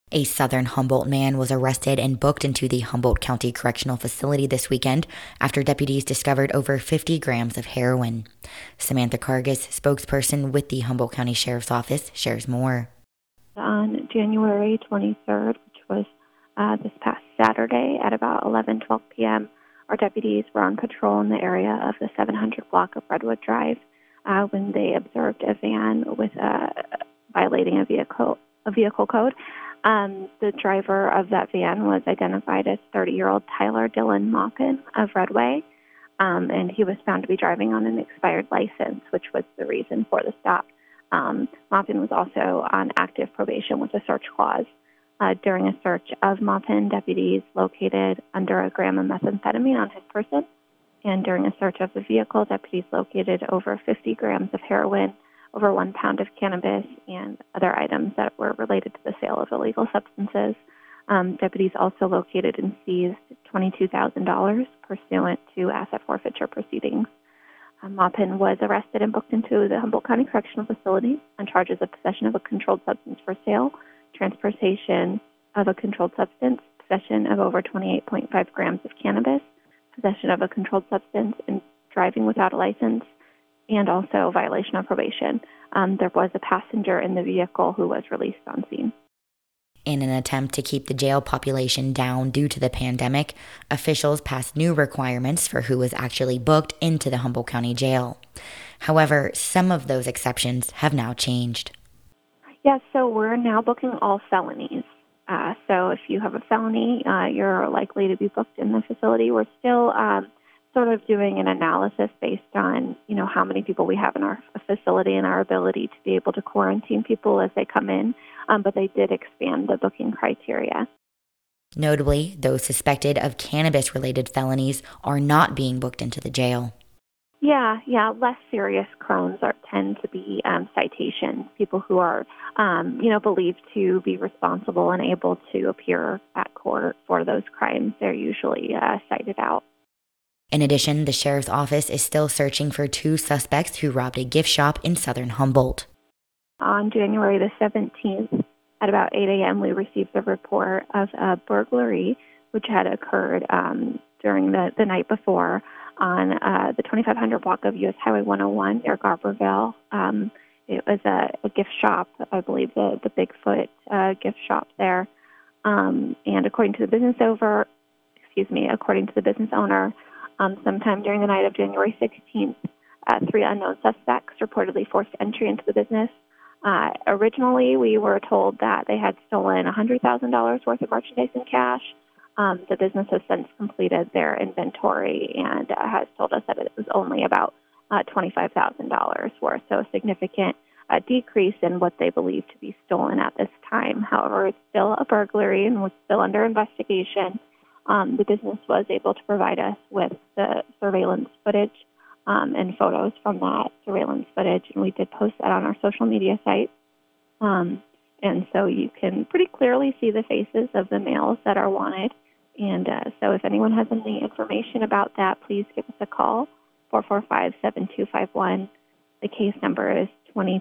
A Southern Humboldt man was arrested and booked into the Humboldt County Correctional Facility this weekend after deputies discovered over 50 grams of heroin. Samantha Kargas, spokesperson with the Humboldt County Sheriff's Office, shares more. On January 23rd, which was this past Saturday at about 11:12 p.m., our deputies were on patrol in the area of the 700 block of Redwood Drive when they observed a van with violating a vehicle code. The driver of that van was identified as 30-year-old Tyler Dylan Maupin of Redway, and he was found to be driving on an expired license, which was the reason for the stop. Maupin was also on active probation with a search clause. During a search of Maupin, deputies located under a gram of methamphetamine on his person, and during a search of the vehicle, deputies located over 50 grams of heroin, over 1 pound of cannabis, and other items that were related to the sale of illegal substances. Deputies also located and seized $22,000 pursuant to asset forfeiture proceedings. Maupin was arrested and booked into the Humboldt County Correctional Facility on charges of possession of a controlled substance for sale, transportation of a controlled substance, possession of over 28.5 grams of cannabis, possession of a controlled substance, and driving without a license, and also violation of probation. There was a passenger in the vehicle who was released on scene. In an attempt to keep the jail population down due to the pandemic, officials passed new requirements for who was actually booked into the Humboldt County Jail. However, some of those exceptions have now changed. Yes, so we're now booking all felonies. So if you have a felony, you're likely to be booked in the facility. We're still sort of doing an analysis based on, how many people we have in our facility and our ability to be able to quarantine people as they come in. But they did expand the booking criteria. Notably, those suspected of cannabis-related felonies are not being booked into the jail. Yeah. Less serious crimes tend to be citations. People who are, believed to be responsible and able to appear at court for those crimes, they're usually cited out. In addition, the sheriff's office is still searching for 2 suspects who robbed a gift shop in Southern Humboldt. On January the 17th, at about 8 a.m., we received a report of a burglary which had occurred during the night before on the 2500 block of U.S. Highway 101 near Garberville. It was a gift shop, I believe the Bigfoot gift shop there. And according to the business owner, sometime during the night of January 16th, 3 unknown suspects reportedly forced entry into the business. Originally, we were told that they had stolen $100,000 worth of merchandise and cash. The business has since completed their inventory and has told us that it was only about $25,000 worth, so a significant decrease in what they believe to be stolen at this time. However, it's still a burglary and was still under investigation. The business was able to provide us with the surveillance footage and photos from that surveillance footage, and we did post that on our social media site. And so you can pretty clearly see the faces of the males that are wanted. And so if anyone has any information about that, please give us a call, 445-7251. The case number is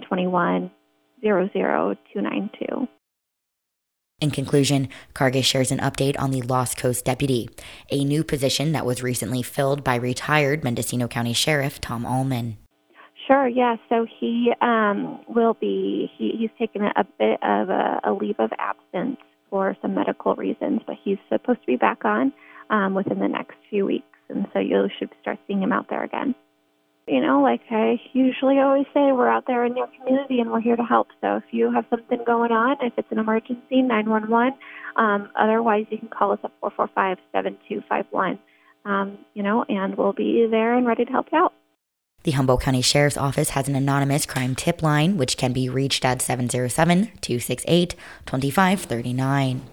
2021-00292. In conclusion, Kargas shares an update on the Lost Coast Deputy, a new position that was recently filled by retired Mendocino County Sheriff Tom Allman. Sure, yeah. So he he's taken a bit of a leave of absence for some medical reasons, but he's supposed to be back on within the next few weeks. And so you should start seeing him out there again. Like I usually always say, we're out there in your community and we're here to help. So if you have something going on, if it's an emergency, 911. Otherwise, you can call us at 445-7251, and we'll be there and ready to help you out. The Humboldt County Sheriff's Office has an anonymous crime tip line, which can be reached at 707-268-2539.